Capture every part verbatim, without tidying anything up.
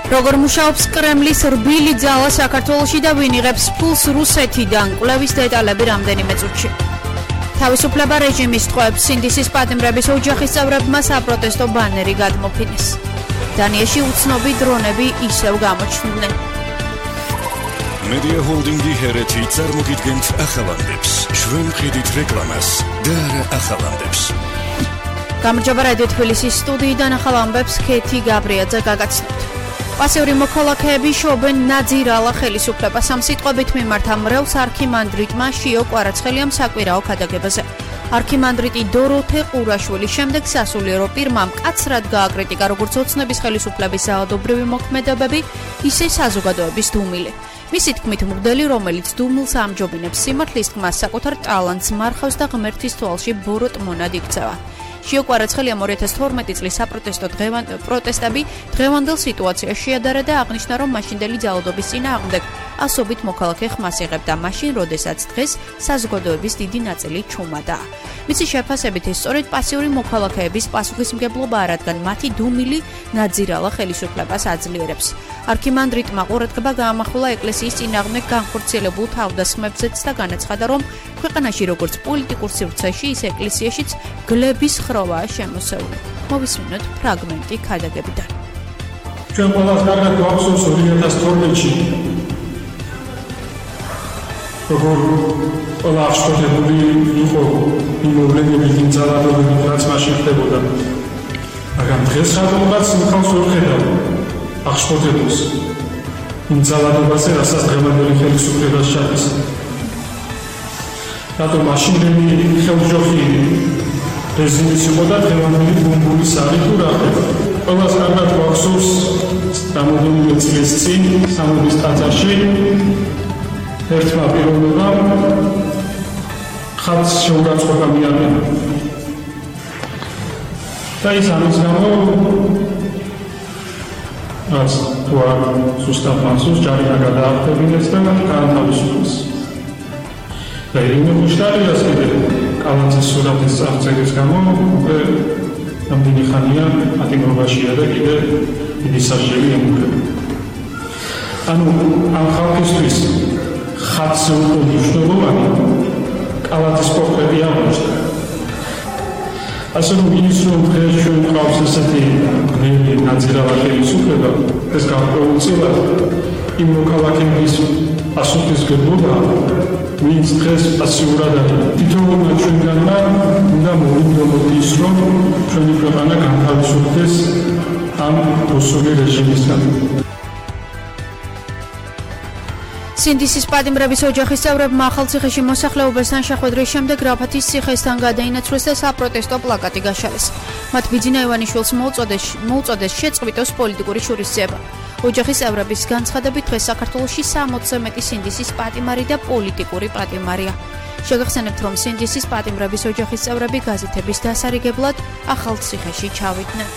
როგორ მუშაობს კრემლის რბილი ძალა საქართველოში და ვინ იღებს ფულს რუსეთიდან? კვლევის დეტალები რამდენიმე წუთში. თავისუფლება რეჟიმის ტყვეებს სინდისის პატიმრების ოჯახის წევრებმა საპროტესტო ბანერი გადმოფინეს. დანიაში უცნობი დრონები ისევ გამოჩნდნენ. Media Holdingi ჰერეთი წარმოგიდგენთ ახალანდებს, ჩვენ ვყიდით რეკლამას და არა ახალანდებს. გამარჯობა რადიო თბილისის სტუდიიდან ახალ ამბებს ქეთი გაბრიაძე გაგაცნობთ. პასიური მოქალაქეები შობენ ნაძირალა ხელისუფლებას ამ სიტყვებით მიმართა მრევლს არქიმანდრიტმა შიო კვარაცხელიამ საკვირაო ქადაგებაზე. არქიმანდრიტი დოროთე ყურაშვილის შემდეგ სასულიერო პირმა მკაცრად გააკრიტიკა როგორც ოცნების ხელისუფლების საავადმყოფი მოქმედებები, ისე საზოგადოების დუმილი. მისი თქმით მღვდელი, რომელიც დუმილს ამჯობინებს სიმართლის თქმას, საკუთარ ტალანტს მარხავს და ღმერთის თვალში ბოროტ მონად იქცევა. შიო კვარაცხელიამ ორი ათას თორმეტი წლის საპროტესტო პროტესტები დღევანდელ სიტუაციაში შეადარა და აღნიშნა, რომ მაშინდელი ძალადობის წინააღმდეგ ასობით მოქალაქე ხმას იღებდა მაშინ, როდესაც დღეს საზოგადოების დიდი ნაწილი ჩუმადაა. მისი შეფასებით ეს სწორედ პასიური მოქალაქეების პასუხისმგებლობაა, რადგან მათი დუმილი ნაძირალა ხელისუფლებას აძლიერებს. არქიმანდრიტმა ყურადღება გაამახვილა ეკლესიის წინააღმდეგ განხორციელებულ თავდასხმებზეც და განაცხადა, რომ ქვეყანაში როგორც პოლიტიკურ სივრცეში, ისე ეკლესიაშიც გლების ხროვაა შემოსეული. მოვისმინოთ ფრაგმენტი ქადაგებიდან. ჩვენ ყველას კარგად გვახსოვს ორი ათას თორმეტში როგორ ყველა აღშფოთებული იყო იმ მოვლენებით, იმ ძალადობებით, რაც მაშინ ხდებოდა. მაგრამ დღეს რატომღაც მხავს ვერ ხედავ აღშფოთებულს იმ ძალადობაზე, რასაც დღევანდელი ხელისუფლება შეაჩერეს. რატომ მაშინდელი ხელჯოხი რეჟიმის იყო და დღევანდელი ბუმბულის არი თუ რა ხდება. ყველას კარგად გვახსოვს რამოდენიმე წლის წინ სამების ტაძარში ერთმა პიროვნებამ ხატს შეურაცხყოფა მიაღწია. და ის ამის გამო რაც თუ არ ზუსტად მახსოვს, ჯარიმა გადაახტებინეს და გაანთავისუფლეს. და ირინე მუშტარიას კიდე კალანძის სურათის აღწერის გამო რამდენი ხანია ატიმობაშია და კიდე დიდი სასჯელი ემუქრება. ანუ ამ ხალხისთვის ხატზე უფრო მნიშვნელოვანი კალანძის პორტრეტი აღმოჩნდა. ასე რომ ის რომ დღეს ჩვენ გვყავს ესეთი გმირი ნაძირალა ხელისუფლება, ეს გარკვეულწილად იმ მოქალაქეების პასუხისმგებლობა, ვინც დღეს პასიურად არის. თითოეულმა ჩვენგანმა უნდა მოვიდროთ ის, რომ ჩვენი ქვეყანა განთავისუფლდეს ამ რუსული რეჟიმისგან. სინდისის პატიმრების ოჯახის წევრებმა ახალციხეში მოსახლეობასთან შეხვედრის შემდეგ რაფათის ციხესთან გადაინაცვლეს და საპროტესტო პლაკატი გაშალეს. მათ ბიძინა ივანიშვილს მოუწოდეს მოუწოდეს შეწყვიტოს პოლიტიკური შურისძიება. ოჯახის წევრების განცხადებით დღეს საქართველოში სამოცზე მეტი სინდისის პატიმარი და პოლიტიკური პატიმარია. შეგახსენებთ, რომ სინდისის პატიმრების ოჯახის წევრები გაზეთების დასარიგებლად ახალციხეში ჩავიდნენ.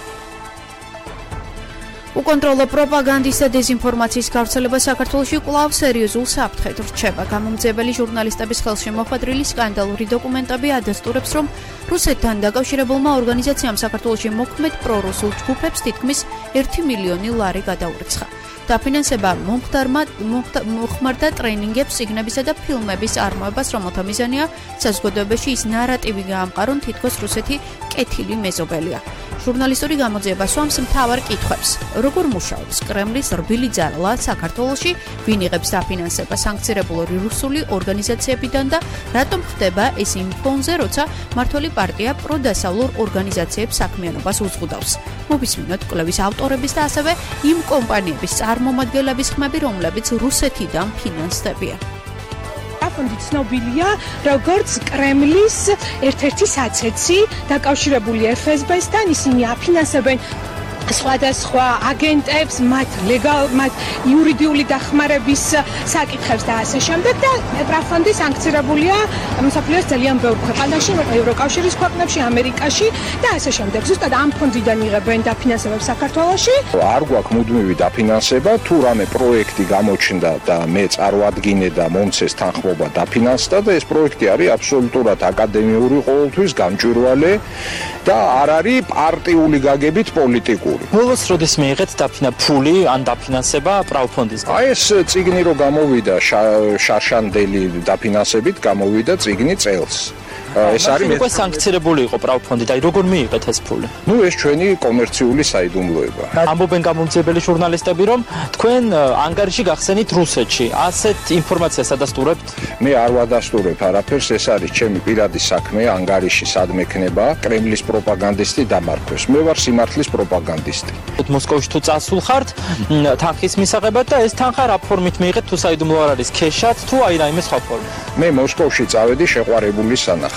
უკონტროლო პროპაგანდის და დეზინფორმაციის გავრცელება საქართველოში კვლავ სერიოზულ საფრთხედ რჩება. გამომძიებელი ჟურნალისტების ხელში მოხვედრილი სკანდალური დოკუმენტები ადასტურებს, რომ რუსეთთან დაკავშირებულმა ორგანიზაციამ საქართველოში მოქმედ პრორუსულ ჯგუფებს თითქმის ერთი მილიონი ლარი გადაურიცხა. დაფინანსება მოხმარდა ტრენინგებს, სიგნებისა და ფილმების წარმოებას, რომელთა მიზანია საზოგადოებაში ის ნარატივი გაამყარონ, თითქოს რუსეთი კეთილი მეზობელია. ჟურნალისტური გამოძიება სვამს მთავარ კითხვებს: როგორ მუშაობს კრემლის რბილი ძალა საქართველოში, ვინ იღებს დაფინანსება სანქცირებული რუსული ორგანიზაციებიდან და რატომ ხდება ეს იმ ფონზე, როცა მმართველი პარტია პროდასავლურ ორგანიზაციებს საქმიანობას უზღუდავს. მოვისმინოთ კვლევის ავტორების და ასევე იმ კომპანიების წარმომადგენლების ხმები, რომლებიც რუსეთიდან ფინანსდებიან. ფონდი ცნობილია როგორც კრემლის ერთ-ერთი საცეცი, დაკავშირებული ეფ ეს ბე-სთან, ისინი აფინანსებენ სხვადასხვა აგენტებს, მათ ლეგალ, მათ იურიდიული დახმარების საკითხებს და ასე შემდეგ და ებრაფონდი სანქცირებულია მსოფლიოს ძალიან ბევრ ქვეყანაში, ევროკავშირის ქვეყნებში, ამერიკაში და ასე შემდეგ. ზუსტად ამ ფონდიდან იღებენ დაფინანსებებს საქართველოში. არ გვაქვს მუდმივი დაფინანსება, თუ რამე პროექტი გამოჩნდა და მე წარვადგინე და მომცეს თანხმობა დაფინანსდა და ეს პროექტი არის აბსოლუტურად აკადემიური, ყოველთვის გამჭვირვალე. და არ არის პარტიული გაგებით პოლიტიკური. ბოლოს როდის მიიღეთ დაფინა ფული ან დაფინანსება პრავფონდისგან? აი ეს წიგნი რო გამოვიდა შარშანდელი დაფინანსებით გამოვიდა წიგნი წელს. ეს არის მე სანქცირებული იყო პრავფონდი და როგორ მიიღეთ ეს ფული? ნუ ეს ჩვენი კომერციული საიდუმლოება. ამბობენ გამომძიებელი ჟურნალისტები რომ თქვენ ანგარიში გახსენით რუსეთში. ასეთ ინფორმაციას ადასტურებთ? მე არ ვადასტურებ არაფერს, ეს არის ჩემი პირადი საქმე, ანგარიში სადმე ქნება, კრემლის პროპაგანდისტი დამარქვეს. მე ვარ სიმართლის პროპაგანდისტი. მოსკოვში თუ წასულ ხართ თანხის მისაღებად და ეს თანხა რა ფორმით მიიღეთ თუ საიდუმლო არ არის ქეშად თუ აი რაიმე სხვა ფორმით? მე მოსკოვში წავედი შეყვარებული სანახავად.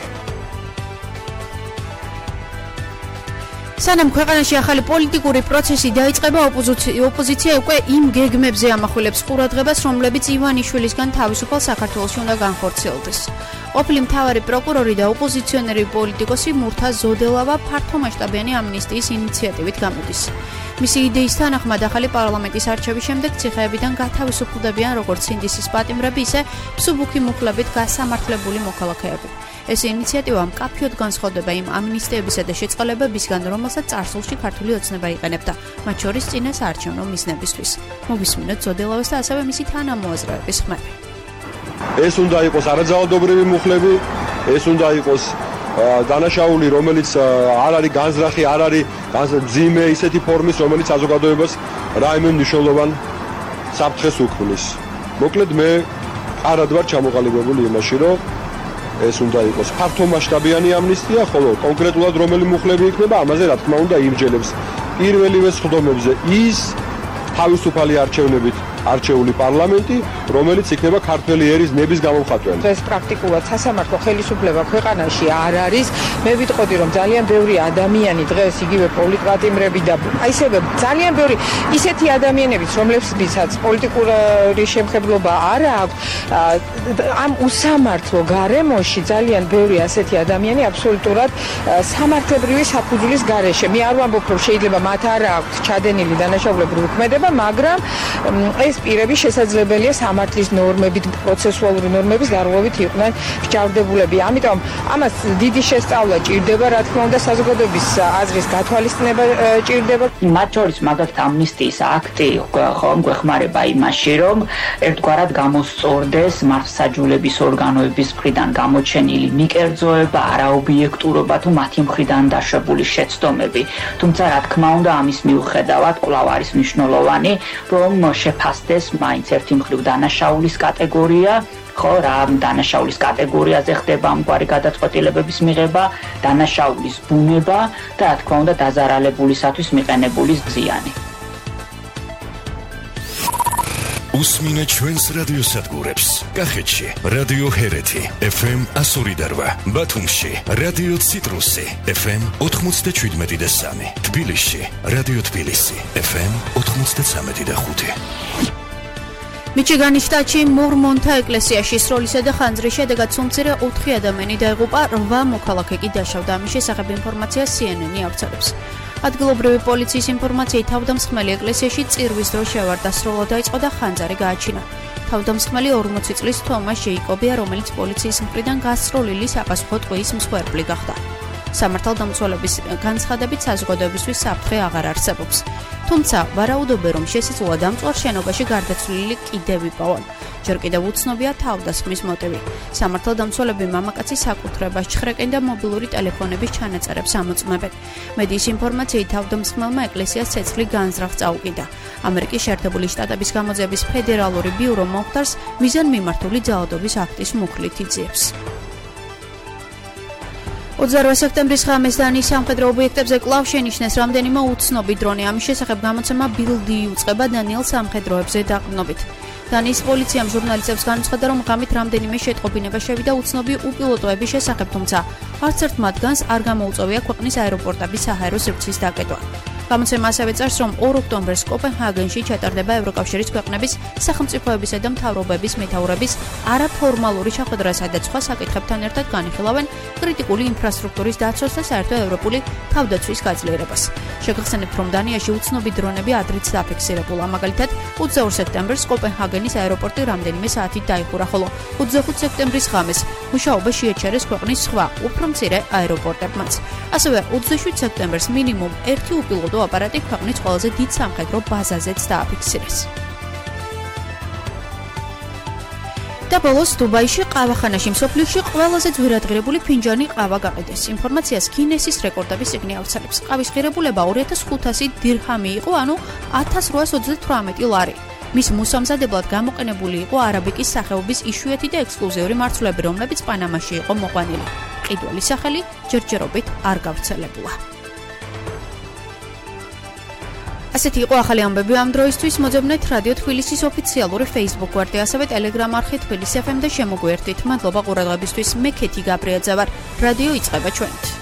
სანამ ქვეყანაში ახალი პოლიტიკური პროცესი დაიწყება, ოპოზიცია უკვე იმ გეგმებზე ამახვილებს ყურადღებას, რომლებიც ივანიშვილისგან თავისუფალ საქართველოში უნდა განხორციელდეს. ყოფილი მთავარი პროკურორი და ოპოზიციონერი პოლიტიკოსი მურთაზ ზოდელავა ფართომასშტაბიანი ამნისტიის ინიციატივით გამოდის. მისი იდეის თანახმად ახალი პარლამენტის არჩევის შემდეგ ციხეებიდან გათავისუფლდებიან როგორც სინდისის პატიმრები, ისე მსუბუქი მუხლებით გასამართლებული მოქალაქეები. ეს ინიციატივა მკაფიოდ განსხვავდება იმ ამნისტიებისა და შეწყალებებისგან, რომელსაც წარსულში ქართული ოცნება იყენებდა, მათ შორის წინა საარჩევნო მიზნებისთვის. მოვისმინოთ ზოდელავას და ასევე მისი თანამოაზრეების ხმები. ეს უნდა იყოს არაძავალდობრივი მუხლები, ეს უნდა იყოს დანაშაული, რომელიც არ არის განზრახი, არ არის მძიმე ისეთი ფორმის, რომელიც საზოგადოებას რაიმე მნიშვნელოვან საფრთხეს უქმნის. მოკლედ მე არად ვარ ჩამოყალიბებული იმაში, რომ ეს უნდა იყოს ფართომასშტაბიანი ამნისტია, ხოლო კონკრეტულად რომელი მუხლები იქნება, ამაზე რა თქმა უნდა იმჯელებს პირველივე სხდომებზე ის თავისუფალი არჩევნებით არჩეული პარლამენტი, რომელიც იქნება ქართველი ერის ნების გამომხატველი. ეს პრაქტიკულად სასამართლო ხელისუფლება ქვეყანაში არ არის. მე ვიტყოდი, რომ ძალიან ბევრი ადამიანი დღეს იგივე პოლიტპატიმრები და აისევე ძალიან ბევრი ისეთი ადამიანებიც, რომლებსაც პოლიტიკური შემხებლობა არ აქვს, ამ უსამართლო გარემოში ძალიან ბევრი ასეთი ადამიანი აბსოლუტურად სამართლებრივი საფუძვლის გარეშე. მე არ ვამბობ, რომ შეიძლება მათ არ აქვს ჩადენილი დანაშაულებრივი ქმედება, მაგრამ ეს პირები შესაძლებელია სამართლის ნორმებით, პროცესუალური ნორმების დარღვევით იყვნენ მსჯავრდებულები. ამიტომ ამას დიდი შესწავლა ჭირდება, რა თქმა უნდა, საზოგადოების აზრის გათვალისწინება ჭირდება. მათ შორის მაგალითად ამნისტიის აქტი ხომ გვეხმარება იმაში, რომ ერთგვარად გამოსწორდეს მართლმსაჯულების ორგანოების მხრიდან გამოჩენილი მიკერძოება, არაობიექტურობა თუ მათი მხრიდან დაშვებული შეცდომები. თუმცა რა თქმა უნდა, ამის მიუხედავად კვლავ არის მნიშვნელოვანი, რომ შეფასდეს მაინც ერთი მხრივ დანაშაულის კატეგორია, ხო, რა დანაშაულის კატეგორიაზე ხდება ამგვარი გადაწყვეტილებების მიღება, დანაშაულის ბუნება და რა თქმა უნდა დაზარალებულისათვის მიყენებული ზიანი. უსმინეთ ჩვენს რადიოსადგურებს. კახეთში რადიო ჰერეთი ეფ ემ εκατო ორი და რვა, ბათუმში რადიო ციტრუსი ეფ ემ ოთხმოცდაშვიდმეტი და სამი, თბილისში რადიო თბილისი ეფ ემ ოთხმოცდაცამეტი და ხუთი. მიჩიგანის შტატში მორმონთა ეკლესიაში სროლისა და ხანძრის შედეგად სუმცირე ოთხი ადამიანი დაიღუპა, რვა მოქალაქე კი დაშავდა. ამის შესახებ ინფორმაციას სი ენ ენი ავრცელებს. ადგილობრივი პოლიციის ინფორმაციით თავდამსხმელი ეკლესიაში წირვის დროს შევარდა, სროლა დაიწყო და ხანძარი გააჩინა. თავდამსხმელი ორმოცი წლის თომას შეიკობია, რომელიც პოლიციის მხრიდან გასროლილი საპასუხო ტყვიის მსხვერპლი გახდა. სამართალდამცველების განცხადებით საზოგადოებისთვის საფრთხე აღარ არსებობს. თუმცა ვარაუდობენ, რომ შესაძლოა დამწვარ შენობაში გარდაცვლილი კიდევ იპოვონ. ჯერ კიდევ უცნობია თავდასხმის მოტივი. სამართალდამცველები მამაკაცის საკუთრებას ჩხრეკენ და მობილური ტელეფონების ჩანაწერებს ამოწმებენ. მედიის ინფორმაციით თავდამსხმელმა ეკლესიას ცეცხლი განზრახ წაუკიდა. ამერიკის შეერთებული შტატების გამოძიების ფედერალური ბიურო მომხდარს მიზანმიმართული ძალადობის აქტის მუხლით იძიებს. ოცდაორ სექტემბრის ღამეს დანიის სამხედრო ობიექტებზე კვლავ შენიშნეს რამდენიმე უცნობი დრონი. ამის შესახებ გამოცემა ბილდი იუწყება დანიელ სამხედროებზე დაყრდნობით. დანიის პოლიციამ ჟურნალისტებს განუცხადა, რომ ღამით რამდენიმე შეტყობინება შევიდა უცნობი უპილოტოების შესახებ, თუმცა არც ერთ მათგანს არ გამოუწევია ქვეყნის აეროპორტების საჰაერო სივრცის დაკეტვა. გამოცემა ასევე წერს, რომ ორ ოქტომბერს კოპენჰაგენში ჩატარდება ევროკავშირის ქვეყნების სახელმწიფოებისა და მთავრობების მეთაურების არაფორმალური შეხვედრა, სადაც სხვა საკითხებთან ერთად განიხილავენ კრიტიკული ინფრასტრუქტურის დაცვას და საერთო ევროპული თავდაცვის გაძლიერებას. შეგახსენებთ, რომ დანიაში უცნობი დრონები ადრეც დაფიქსირებულა. მაგალითად, ოცდაორ სექტემბერს კოპენჰაგენის აბიდჯანის აეროპორტი რამდენიმე საათით დაიხურა, ხოლო ოცდახუთი სექტემბრის ღამეს მუშაობა შეაჩერეს ქვეყნის სხვა უფრო მცირე აეროპორტებმაც. ასევე ოცდაშვიდ სექტემბერს მინიმუმ ერთი უპილოტო აპარატი ქვეყნის ყველაზე დიდ სამხედრო ბაზაზეც დააფიქსირეს. და ბოლოს დუბაიში ყავახანაში მსოფლიოში ყველაზე ძვირადღირებული ფინჯანი ყავა გაყიდეს. ინფორმაციას გინესის რეკორდების წიგნი ავრცელებს. ყავის ღირებულება ორი ათას ხუთასი დირჰამი იყო, ანუ ათას რვაას ოცდათვრამეტი ლარი. მის მოსამზადებლად გამოყენებული იყო არაბიკის სახეობის იშვიათი და ექსკლუზიური მარცვლები, რომლებიც პანამაში იყო მოყვანილი. ყიდველი სახელი ჯერჯერობით არ გავრცელებულა. ასეთი იყო ახალი ამბები ამ დროისთვის. მოძებნეთ რადიო თბილისის ოფიციალური Facebook გვერდი, ასევე Telegram არხი თბილისი ეფ ემ და შემოგვიერთდით. მადლობა ყურადღებისთვის. მე ქეთი გაბრიაძე ვარ. რადიო იწყება ჩვენით.